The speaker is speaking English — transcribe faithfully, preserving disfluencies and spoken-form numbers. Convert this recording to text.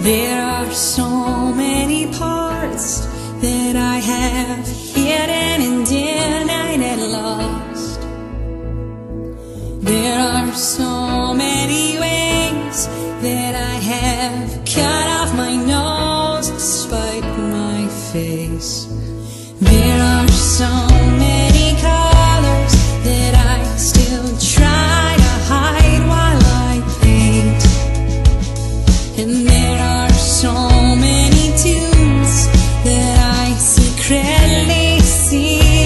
There are so many parts that I have hidden and denied and lost. There are so many ways that I have cut off my nose to spite my face. There are so many colors that I still try to hide while I paint. And there are so many tunes that I secretly sing.